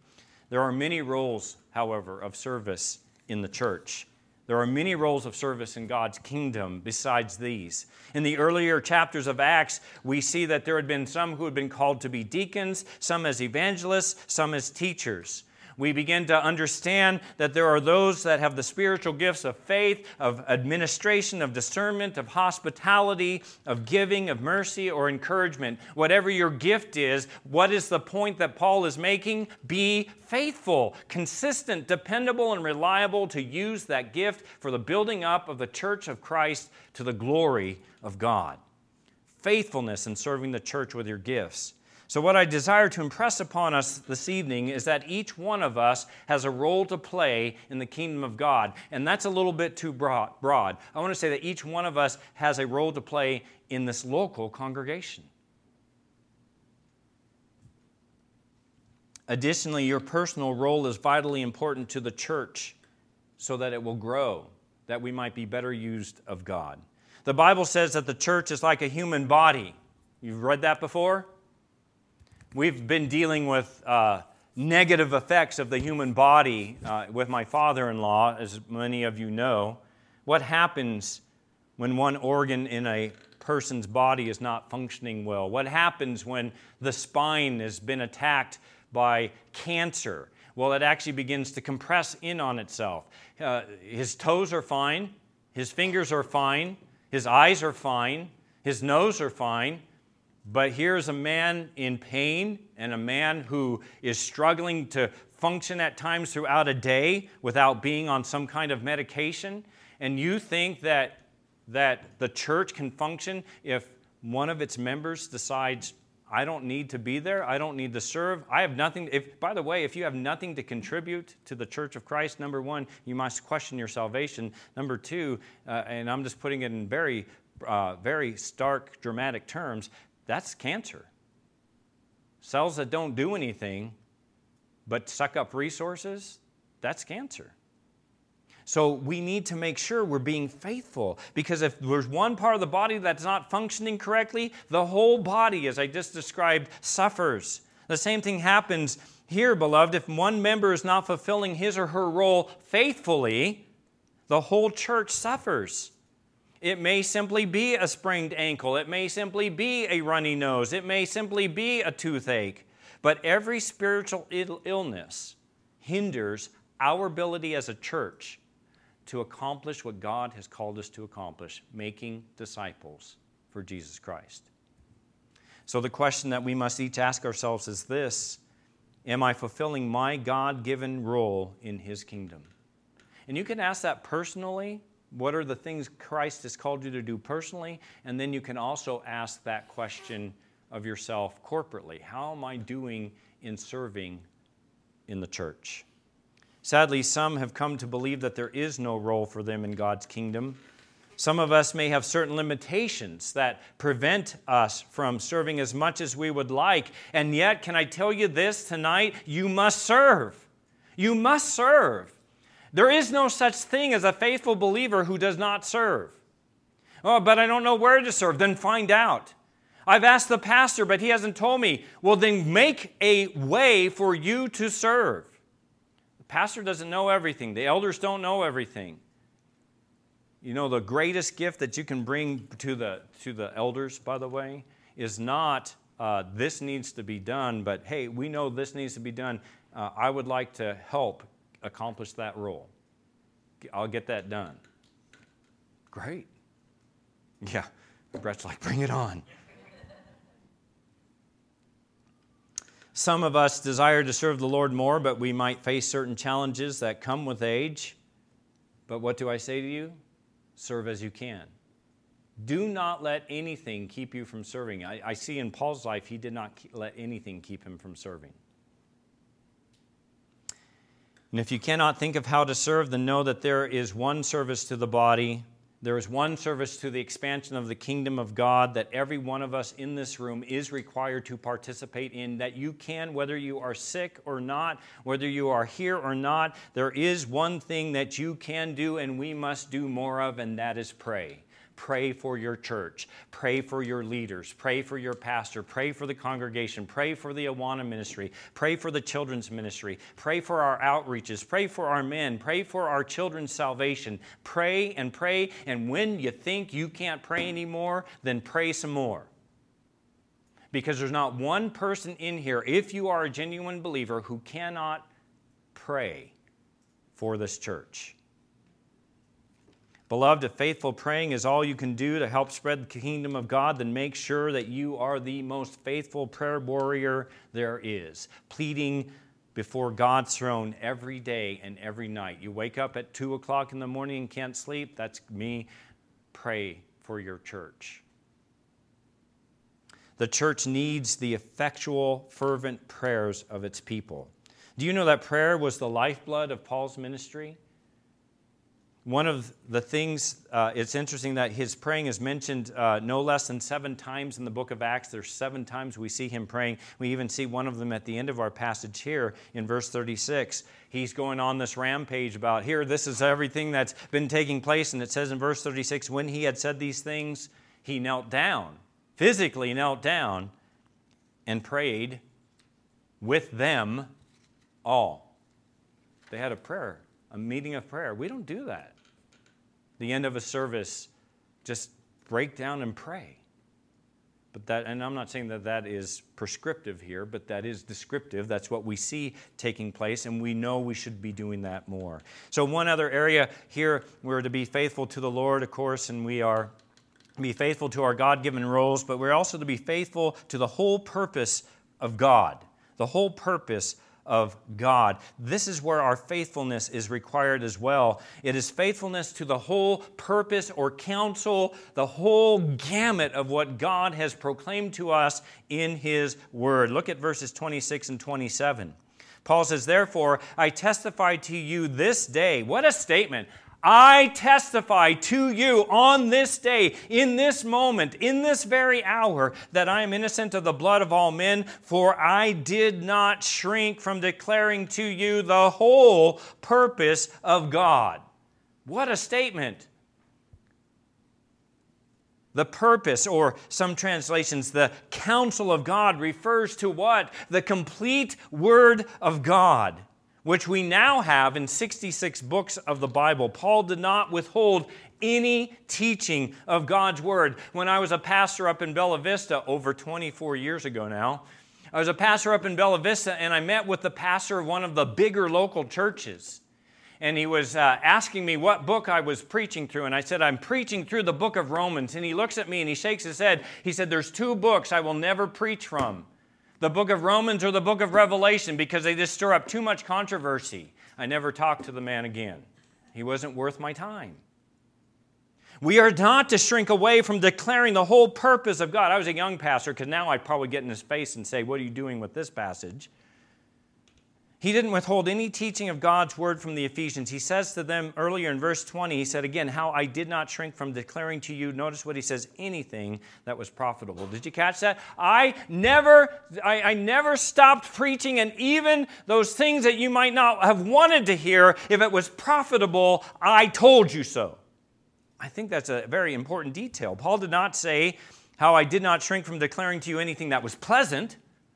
There are many roles, however, of service in the church. There are many roles of service in God's kingdom besides these. In the earlier chapters of Acts, we see that there had been some who had been called to be deacons, some as evangelists, some as teachers. We begin to understand that there are those that have the spiritual gifts of faith, of administration, of discernment, of hospitality, of giving, of mercy, or encouragement. Whatever your gift is, what is the point that Paul is making? Be faithful, consistent, dependable, and reliable to use that gift for the building up of the church of Christ to the glory of God. Faithfulness in serving the church with your gifts. So what I desire to impress upon us this evening is that each one of us has a role to play in the kingdom of God. And that's a little bit too broad. I want to say that each one of us has a role to play in this local congregation. Additionally, your personal role is vitally important to the church so that it will grow, that we might be better used of God. The Bible says that the church is like a human body. You've read that before? We've been dealing with negative effects of the human body with my father-in-law, as many of you know. What happens when one organ in a person's body is not functioning well? What happens when the spine has been attacked by cancer? Well, it actually begins to compress in on itself. His toes are fine, his fingers are fine, his eyes are fine, his nose are fine. But here's a man in pain and a man who is struggling to function at times throughout a day without being on some kind of medication. And you think that the church can function if one of its members decides, I don't need to be there, I don't need to serve, I have nothing. By the way, if you have nothing to contribute to the church of Christ, number one, you must question your salvation. Number two, and I'm just putting it in very stark, dramatic terms, that's cancer. Cells that don't do anything but suck up resources, that's cancer. So we need to make sure we're being faithful, because if there's one part of the body that's not functioning correctly, the whole body, as I just described, suffers. The same thing happens here, beloved. If one member is not fulfilling his or her role faithfully, the whole church suffers. It may simply be a sprained ankle. It may simply be a runny nose. It may simply be a toothache. But every spiritual illness hinders our ability as a church to accomplish what God has called us to accomplish, making disciples for Jesus Christ. So the question that we must each ask ourselves is this: am I fulfilling my God-given role in His kingdom? And you can ask that personally. What are the things Christ has called you to do personally? And then you can also ask that question of yourself corporately. How am I doing in serving in the church? Sadly, some have come to believe that there is no role for them in God's kingdom. Some of us may have certain limitations that prevent us from serving as much as we would like. And yet, can I tell you this tonight? You must serve. You must serve. There is no such thing as a faithful believer who does not serve. Oh, but I don't know where to serve. Then find out. I've asked the pastor, but he hasn't told me. Well, then make a way for you to serve. The pastor doesn't know everything. The elders don't know everything. You know, the greatest gift that you can bring to the elders, by the way, is not this needs to be done, but hey, we know this needs to be done. I would like to help accomplish that role. I'll get that done. Great. Yeah, Brett's like, bring it on. Some of us desire to serve the Lord more, but we might face certain challenges that come with age. But what do I say to you? Serve as you can. Do not let anything keep you from serving. I see in Paul's life, he did not let anything keep him from serving. And if you cannot think of how to serve, then know that there is one service to the body. There is one service to the expansion of the kingdom of God that every one of us in this room is required to participate in, that you can, whether you are sick or not, whether you are here or not, there is one thing that you can do and we must do more of, and that is pray. Pray for your church. Pray for your leaders. Pray for your pastor. Pray for the congregation. Pray for the Awana ministry. Pray for the children's ministry. Pray for our outreaches. Pray for our men. Pray for our children's salvation. Pray and pray. And when you think you can't pray anymore, then pray some more. Because there's not one person in here, if you are a genuine believer, who cannot pray for this church. Beloved, if faithful praying is all you can do to help spread the kingdom of God, then make sure that you are the most faithful prayer warrior there is, pleading before God's throne every day and every night. You wake up at 2 o'clock in the morning and can't sleep, that's me. Pray for your church. The church needs the effectual, fervent prayers of its people. Do you know that prayer was the lifeblood of Paul's ministry? One of the things, it's interesting that his praying is mentioned no less than 7 times in the book of Acts. There's 7 times we see him praying. We even see one of them at the end of our passage here in verse 36. He's going on this rampage about here, this is everything that's been taking place. And it says in verse 36, when he had said these things, he knelt down, physically knelt down, and prayed with them all. They had a prayer. A meeting of prayer. We don't do that. The end of a service, just break down and pray. But that, and I'm not saying that that is prescriptive here, but that is descriptive. That's what we see taking place, and we know we should be doing that more. So one other area here, we're to be faithful to the Lord, of course, and we are to be faithful to our God-given roles, but we're also to be faithful to the whole purpose of God. The whole purpose of God. This is where our faithfulness is required as well. It is faithfulness to the whole purpose or counsel, the whole gamut of what God has proclaimed to us in His Word. Look at verses 26 and 27. Paul says, therefore, I testify to you this day. What a statement. I testify to you on this day, in this moment, in this very hour, that I am innocent of the blood of all men, for I did not shrink from declaring to you the whole purpose of God. What a statement. The purpose, or some translations, the counsel of God, refers to what? The complete Word of God, which we now have in 66 books of the Bible. Paul did not withhold any teaching of God's Word. When I was a pastor up in Bella Vista over 24 years ago now, I was a pastor up in Bella Vista, and I met with the pastor of one of the bigger local churches. And he was asking me what book I was preaching through. And I said, I'm preaching through the book of Romans. And he looks at me and he shakes his head. He said, there's 2 books I will never preach from. The book of Romans or the book of Revelation, because they just stir up too much controversy. I never talked to the man again. He wasn't worth my time. We are not to shrink away from declaring the whole purpose of God. I was a young pastor, because now I'd probably get in his face and say, what are you doing with this passage? He didn't withhold any teaching of God's Word from the Ephesians. He says to them earlier in verse 20, he said again, how I did not shrink from declaring to you, notice what he says, anything that was profitable. Did you catch that? I never stopped preaching, and even those things that you might not have wanted to hear, if it was profitable, I told you so. I think that's a very important detail. Paul did not say how I did not shrink from declaring to you anything that was pleasant.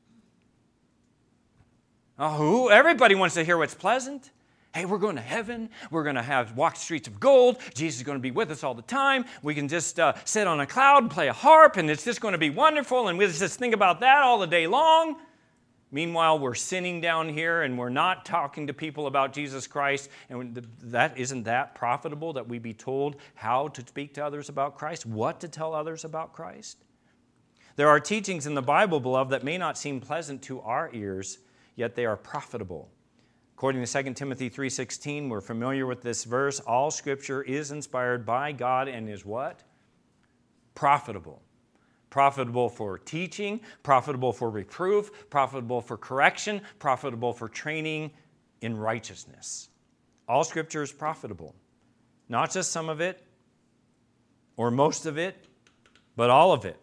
Oh, everybody wants to hear what's pleasant. Hey, we're going to heaven. We're going to walk the streets of gold. Jesus is going to be with us all the time. We can just sit on a cloud and play a harp, and it's just going to be wonderful, and we just think about that all the day long. Meanwhile, we're sinning down here, and we're not talking to people about Jesus Christ. And isn't that profitable, that we be told how to speak to others about Christ, what to tell others about Christ? There are teachings in the Bible, beloved, that may not seem pleasant to our ears, yet they are profitable. According to 2 Timothy 3:16, we're familiar with this verse. All Scripture is inspired by God and is what? Profitable. Profitable for teaching, profitable for reproof, profitable for correction, profitable for training in righteousness. All Scripture is profitable. Not just some of it or most of it, but all of it.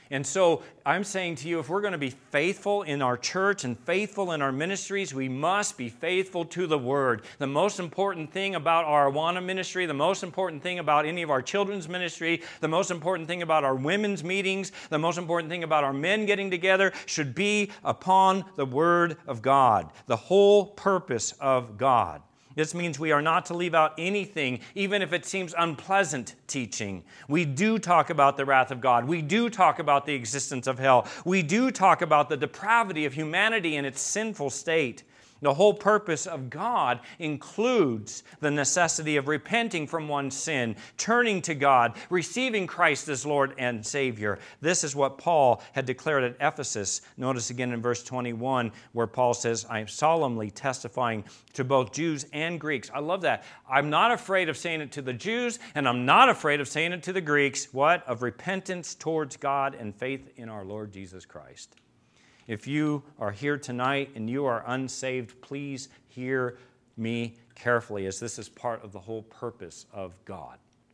And so I'm saying to you, if we're going to be faithful in our church and faithful in our ministries, we must be faithful to the Word. The most important thing about our Awana ministry, the most important thing about any of our children's ministry, the most important thing about our women's meetings, the most important thing about our men getting together should be upon the Word of God, the whole purpose of God. This means we are not to leave out anything, even if it seems unpleasant teaching. We do talk about the wrath of God. We do talk about the existence of hell. We do talk about the depravity of humanity in its sinful state. The whole purpose of God includes the necessity of repenting from one's sin, turning to God, receiving Christ as Lord and Savior. This is what Paul had declared at Ephesus. Notice again in verse 21 where Paul says, I am solemnly testifying to both Jews and Greeks. I love that. I'm not afraid of saying it to the Jews, and I'm not afraid of saying it to the Greeks. What? Of repentance towards God and faith in our Lord Jesus Christ. If you are here tonight and you are unsaved, please hear me carefully, as this is part of the whole purpose of God.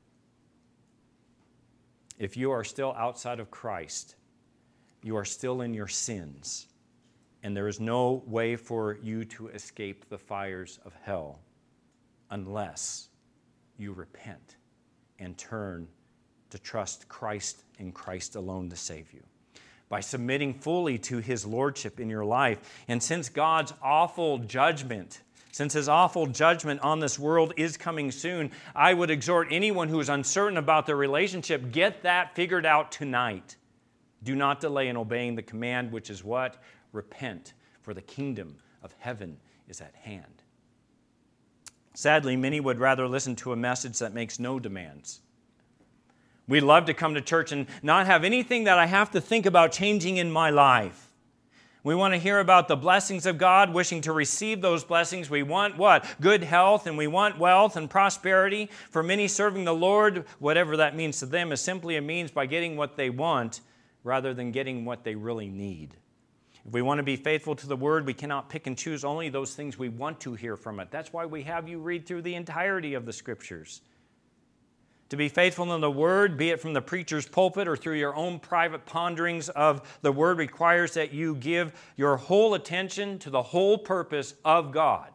If you are still outside of Christ, you are still in your sins, and there is no way for you to escape the fires of hell unless you repent and turn to trust Christ and Christ alone to save you. By submitting fully to His Lordship in your life. And since God's awful judgment, since His awful judgment on this world is coming soon, I would exhort anyone who is uncertain about their relationship, get that figured out tonight. Do not delay in obeying the command, which is what? Repent, for the kingdom of heaven is at hand. Sadly, many would rather listen to a message that makes no demands. We love to come to church and not have anything that I have to think about changing in my life. We want to hear about the blessings of God, wishing to receive those blessings. We want what? Good health, and we want wealth and prosperity. For many, serving the Lord, whatever that means to them, is simply a means by getting what they want rather than getting what they really need. If we want to be faithful to the Word, we cannot pick and choose only those things we want to hear from it. That's why we have you read through the entirety of the Scriptures. To be faithful in the Word, be it from the preacher's pulpit or through your own private ponderings of the Word, requires that you give your whole attention to the whole purpose of God.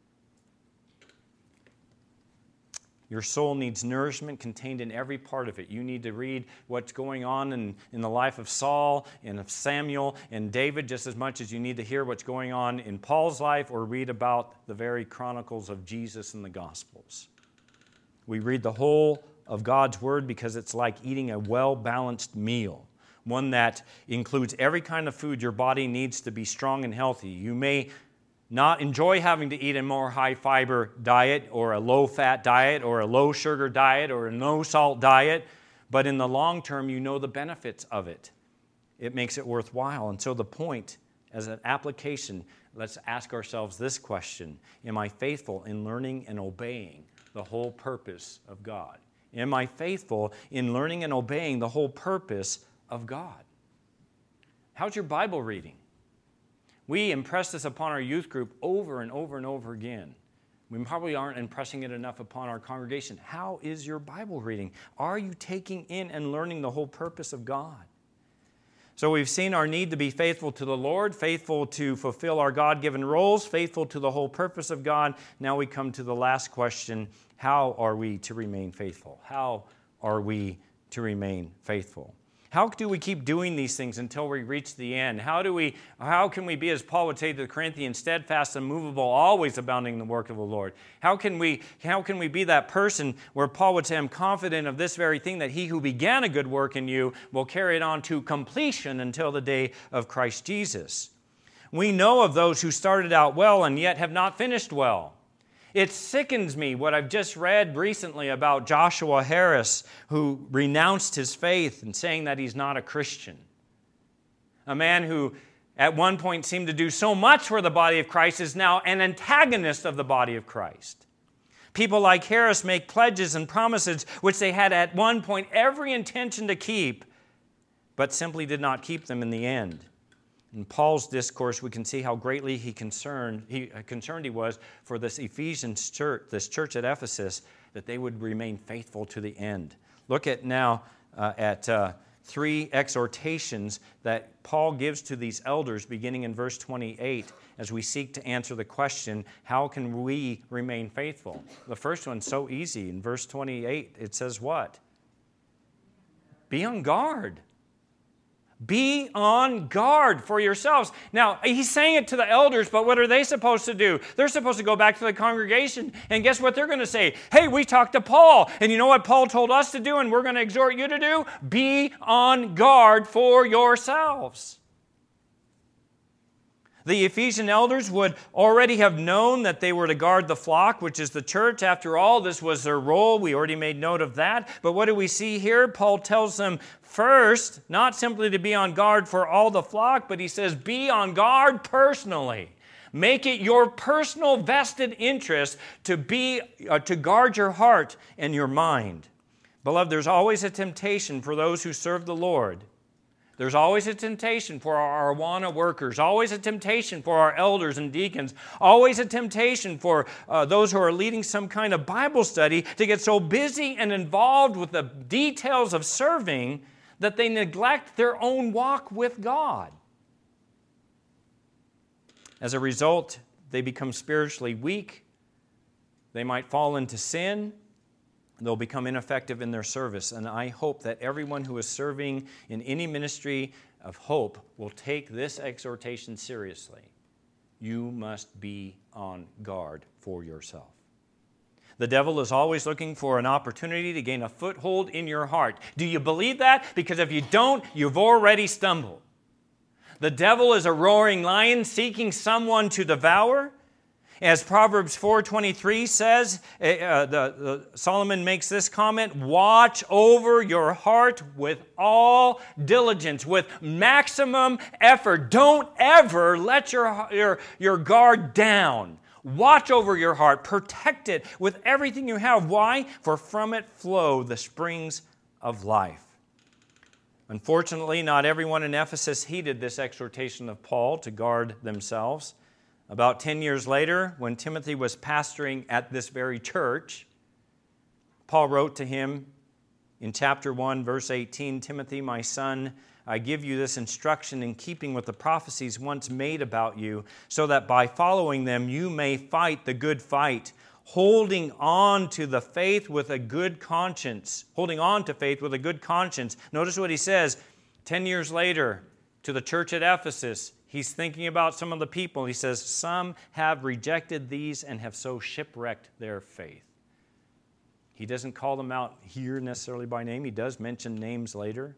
Your soul needs nourishment contained in every part of it. You need to read what's going on in the life of Saul and of Samuel and David just as much as you need to hear what's going on in Paul's life or read about the very chronicles of Jesus in the Gospels. We read the whole of God's Word because it's like eating a well-balanced meal, one that includes every kind of food your body needs to be strong and healthy. You may not enjoy having to eat a more high-fiber diet or a low-fat diet or a low-sugar diet or a no-salt diet, but in the long term, you know the benefits of it. It makes it worthwhile. And so the point, as an application, let's ask ourselves this question: am I faithful in learning and obeying the whole purpose of God? Am I faithful in learning and obeying the whole purpose of God? How's your Bible reading? We impress this upon our youth group over and over and over again. We probably aren't impressing it enough upon our congregation. How is your Bible reading? Are you taking in and learning the whole purpose of God? So we've seen our need to be faithful to the Lord, faithful to fulfill our God-given roles, faithful to the whole purpose of God. Now we come to the last question: how are we to remain faithful? How are we to remain faithful? How do we keep doing these things until we reach the end? How can we be, as Paul would say to the Corinthians, steadfast, immovable, always abounding in the work of the Lord? How can we be that person where Paul would say, I'm confident of this very thing, that he who began a good work in you will carry it on to completion until the day of Christ Jesus? We know of those who started out well and yet have not finished well. It sickens me what I've just read recently about Joshua Harris, who renounced his faith and saying that he's not a Christian. A man who at one point seemed to do so much for the body of Christ is now an antagonist of the body of Christ. People like Harris make pledges and promises which they had at one point every intention to keep, but simply did not keep them in the end. In Paul's discourse, we can see how greatly concerned he was for this Ephesians church, this church at Ephesus, that they would remain faithful to the end. Look at now at three exhortations that Paul gives to these elders beginning in verse 28 as we seek to answer the question, how can we remain faithful? The first one's so easy. In verse 28, it says what? Be on guard. Be on guard for yourselves. Now, he's saying it to the elders, but what are they supposed to do? They're supposed to go back to the congregation, and guess what they're going to say? Hey, we talked to Paul, and you know what Paul told us to do, and we're going to exhort you to do? Be on guard for yourselves. The Ephesian elders would already have known that they were to guard the flock, which is the church. After all, this was their role. We already made note of that. But what do we see here? Paul tells them first, not simply to be on guard for all the flock, but he says, be on guard personally. Make it your personal vested interest to guard your heart and your mind. Beloved, there's always a temptation for those who serve the Lord. There's always a temptation for our Awana workers, always a temptation for our elders and deacons, always a temptation for those who are leading some kind of Bible study to get so busy and involved with the details of serving that they neglect their own walk with God. As a result, they become spiritually weak. They might fall into sin. They'll become ineffective in their service. And I hope that everyone who is serving in any ministry of hope will take this exhortation seriously. You must be on guard for yourself. The devil is always looking for an opportunity to gain a foothold in your heart. Do you believe that? Because if you don't, you've already stumbled. The devil is a roaring lion seeking someone to devour. As Proverbs 4:23 says, Solomon makes this comment, watch over your heart with all diligence, with maximum effort. Don't ever let your guard down. Watch over your heart. Protect it with everything you have. Why? For from it flow the springs of life. Unfortunately, not everyone in Ephesus heeded this exhortation of Paul to guard themselves. About 10 years later, when Timothy was pastoring at this very church, Paul wrote to him in chapter 1, verse 18, Timothy, my son, I give you this instruction in keeping with the prophecies once made about you, so that by following them you may fight the good fight, holding on to the faith with a good conscience. Holding on to faith with a good conscience. Notice what he says 10 years later to the church at Ephesus. He's thinking about some of the people. He says, some have rejected these and have so shipwrecked their faith. He doesn't call them out here necessarily by name. He does mention names later.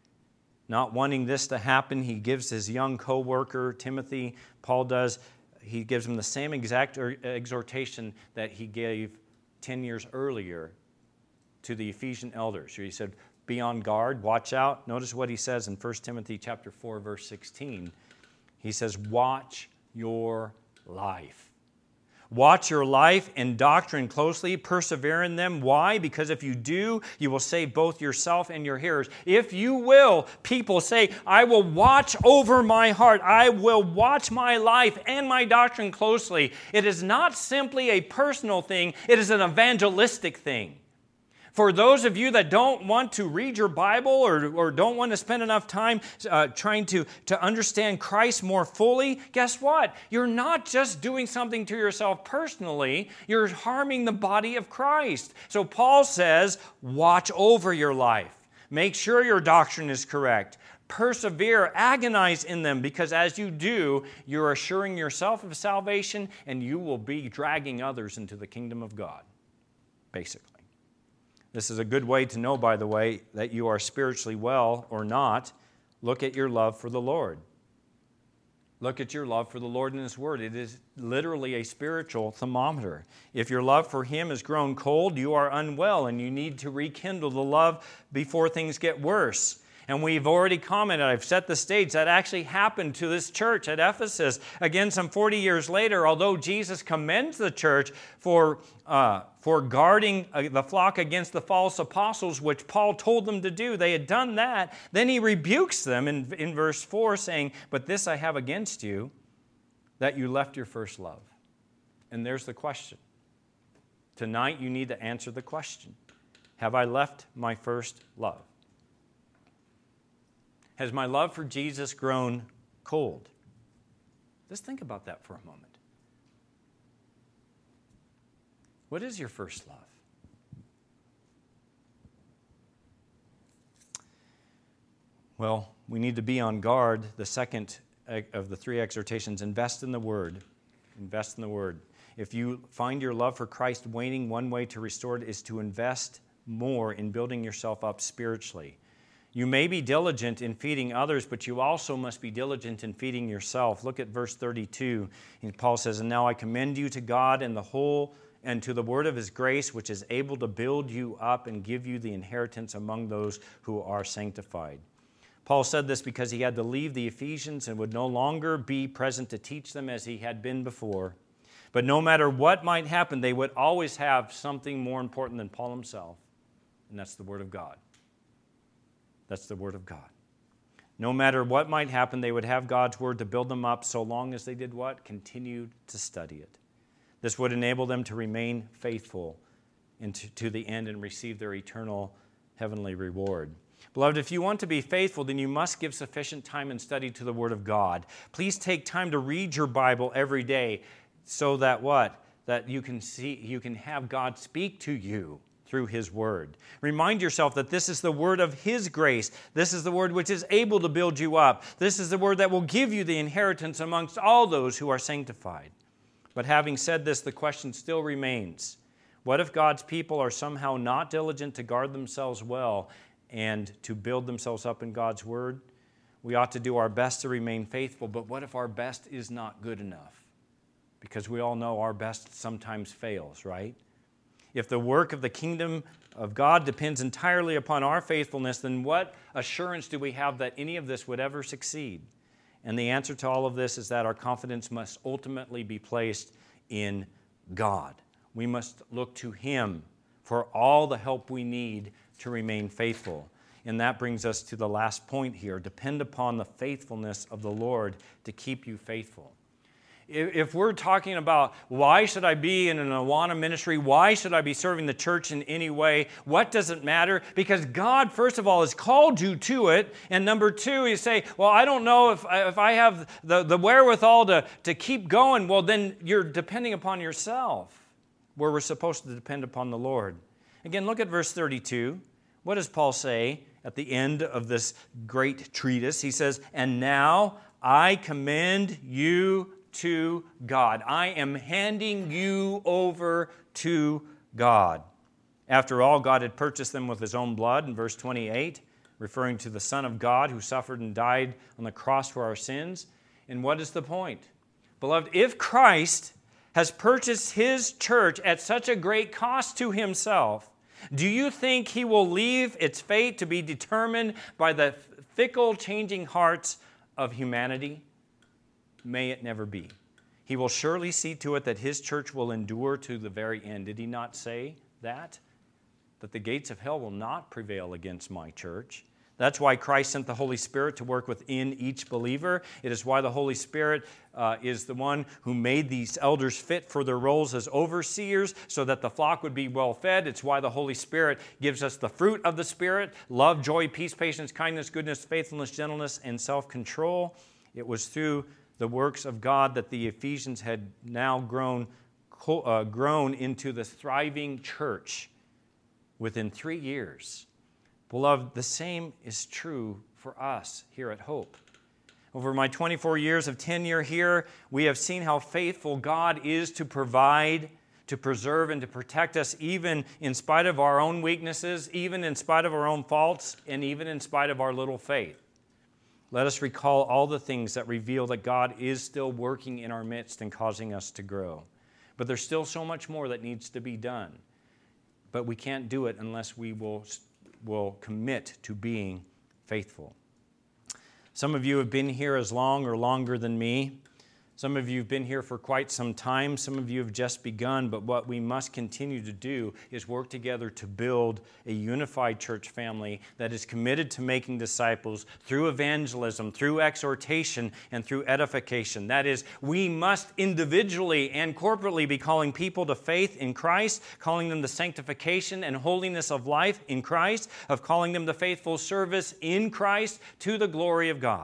Not wanting this to happen, he gives his young co-worker, Timothy, Paul does, he gives him the same exact exhortation that he gave 10 years earlier to the Ephesian elders. He said, be on guard, watch out. Notice what he says in 1 Timothy chapter 4, verse 16. He says, watch your life. Watch your life and doctrine closely. Persevere in them. Why? Because if you do, you will save both yourself and your hearers. If you will, people say, I will watch over my heart. I will watch my life and my doctrine closely. It is not simply a personal thing. It is an evangelistic thing. For those of you that don't want to read your Bible or don't want to spend enough time trying to understand Christ more fully, guess what? You're not just doing something to yourself personally, you're harming the body of Christ. So Paul says, watch over your life. Make sure your doctrine is correct. Persevere, agonize in them, because as you do, you're assuring yourself of salvation and you will be dragging others into the kingdom of God, basically. This is a good way to know, by the way, that you are spiritually well or not. Look at your love for the Lord. Look at your love for the Lord and His Word. It is literally a spiritual thermometer. If your love for Him has grown cold, you are unwell and you need to rekindle the love before things get worse. And we've already commented, I've set the stage, that actually happened to this church at Ephesus. Again, some 40 years later, although Jesus commends the church for guarding the flock against the false apostles, which Paul told them to do, they had done that. Then he rebukes them in verse 4, saying, but this I have against you, that you left your first love. And there's the question. Tonight you need to answer the question. Have I left my first love? Has my love for Jesus grown cold? Just think about that for a moment. What is your first love? Well, we need to be on guard. The second of the three exhortations, invest in the Word. Invest in the Word. If you find your love for Christ waning, one way to restore it is to invest more in building yourself up spiritually. You may be diligent in feeding others, but you also must be diligent in feeding yourself. Look at verse 32. And Paul says, "And now I commend you to God and to the word of His grace, which is able to build you up and give you the inheritance among those who are sanctified." Paul said this because he had to leave the Ephesians and would no longer be present to teach them as he had been before. But no matter what might happen, they would always have something more important than Paul himself, and that's the Word of God. That's the Word of God. No matter what might happen, they would have God's Word to build them up so long as they did what? Continued to study it. This would enable them to remain faithful to the end and receive their eternal heavenly reward. Beloved, if you want to be faithful, then you must give sufficient time and study to the Word of God. Please take time to read your Bible every day so that what? That you can have God speak to you through His Word. Remind yourself that this is the Word of His grace. This is the Word which is able to build you up. This is the Word that will give you the inheritance amongst all those who are sanctified. But having said this, the question still remains, what if God's people are somehow not diligent to guard themselves well and to build themselves up in God's Word? We ought to do our best to remain faithful, but what if our best is not good enough? Because we all know our best sometimes fails, right? If the work of the kingdom of God depends entirely upon our faithfulness, then what assurance do we have that any of this would ever succeed? And the answer to all of this is that our confidence must ultimately be placed in God. We must look to Him for all the help we need to remain faithful. And that brings us to the last point here. Depend upon the faithfulness of the Lord to keep you faithful. If we're talking about why should I be in an Awana ministry, why should I be serving the church in any way, what does it matter? Because God, first of all, has called you to it. And number two, you say, well, I don't know if I have the wherewithal to keep going. Well, then you're depending upon yourself, where we're supposed to depend upon the Lord. Again, look at verse 32. What does Paul say at the end of this great treatise? He says, "And now I commend you to God." I am handing you over to God. After all, God had purchased them with His own blood in verse 28, referring to the Son of God who suffered and died on the cross for our sins. And what is the point? Beloved, if Christ has purchased His church at such a great cost to Himself, do you think He will leave its fate to be determined by the fickle, changing hearts of humanity? May it never be. He will surely see to it that His church will endure to the very end. Did He not say that? That the gates of hell will not prevail against my church. That's why Christ sent the Holy Spirit to work within each believer. It is why the Holy Spirit is the one who made these elders fit for their roles as overseers so that the flock would be well fed. It's why the Holy Spirit gives us the fruit of the Spirit: love, joy, peace, patience, kindness, goodness, faithfulness, gentleness, and self-control. It was through the works of God that the Ephesians had now grown into the thriving church within 3 years. Beloved, the same is true for us here at Hope. Over my 24 years of tenure here, we have seen how faithful God is to provide, to preserve, and to protect us, even in spite of our own weaknesses, even in spite of our own faults, and even in spite of our little faith. Let us recall all the things that reveal that God is still working in our midst and causing us to grow. But there's still so much more that needs to be done. But we can't do it unless we will commit to being faithful. Some of you have been here as long or longer than me. Some of you have been here for quite some time. Some of you have just begun. But what we must continue to do is work together to build a unified church family that is committed to making disciples through evangelism, through exhortation, and through edification. That is, we must individually and corporately be calling people to faith in Christ, calling them to sanctification and holiness of life in Christ, of calling them to faithful service in Christ to the glory of God.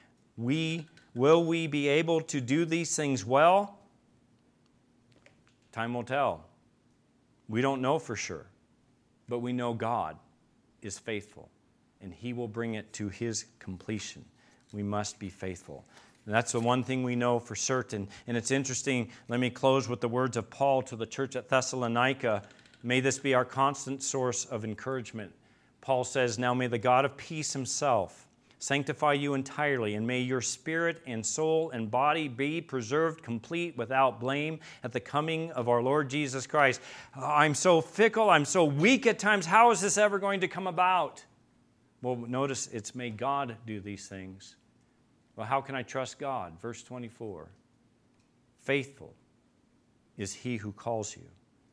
Will we be able to do these things well? Time will tell. We don't know for sure, but we know God is faithful, and He will bring it to His completion. We must be faithful. And that's the one thing we know for certain. And it's interesting, let me close with the words of Paul to the church at Thessalonica. May this be our constant source of encouragement. Paul says, "Now may the God of peace Himself sanctify you entirely, and may your spirit and soul and body be preserved complete without blame at the coming of our Lord Jesus Christ." I'm so fickle, I'm so weak at times. How is this ever going to come about? Well, notice it's may God do these things. Well, how can I trust God? Verse 24. Faithful is He who calls you.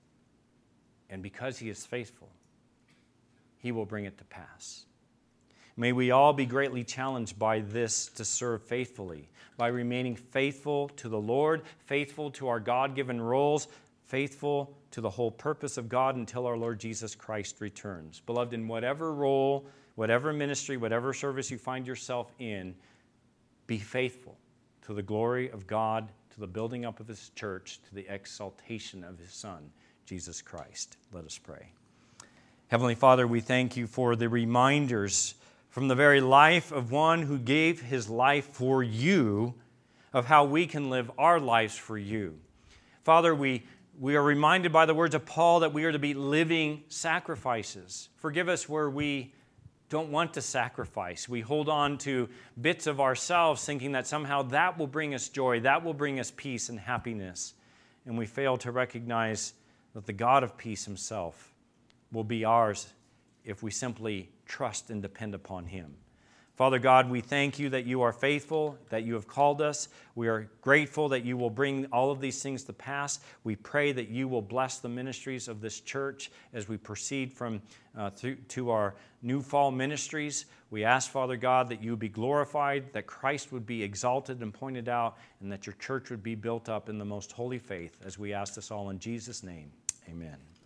And because He is faithful, He will bring it to pass. May we all be greatly challenged by this to serve faithfully, by remaining faithful to the Lord, faithful to our God-given roles, faithful to the whole purpose of God until our Lord Jesus Christ returns. Beloved, in whatever role, whatever ministry, whatever service you find yourself in, be faithful to the glory of God, to the building up of His church, to the exaltation of His Son, Jesus Christ. Let us pray. Heavenly Father, we thank You for the reminders from the very life of one who gave His life for You, of how we can live our lives for You. Father, we are reminded by the words of Paul that we are to be living sacrifices. Forgive us where we don't want to sacrifice. We hold on to bits of ourselves thinking that somehow that will bring us joy, that will bring us peace and happiness. And we fail to recognize that the God of peace Himself will be ours if we simply trust and depend upon Him. Father God, we thank You that You are faithful, that You have called us. We are grateful that You will bring all of these things to pass. We pray that You will bless the ministries of this church as we proceed from to our new fall ministries. We ask, Father God, that You be glorified, that Christ would be exalted and pointed out, and that Your church would be built up in the most holy faith, as we ask this all in Jesus' name. Amen.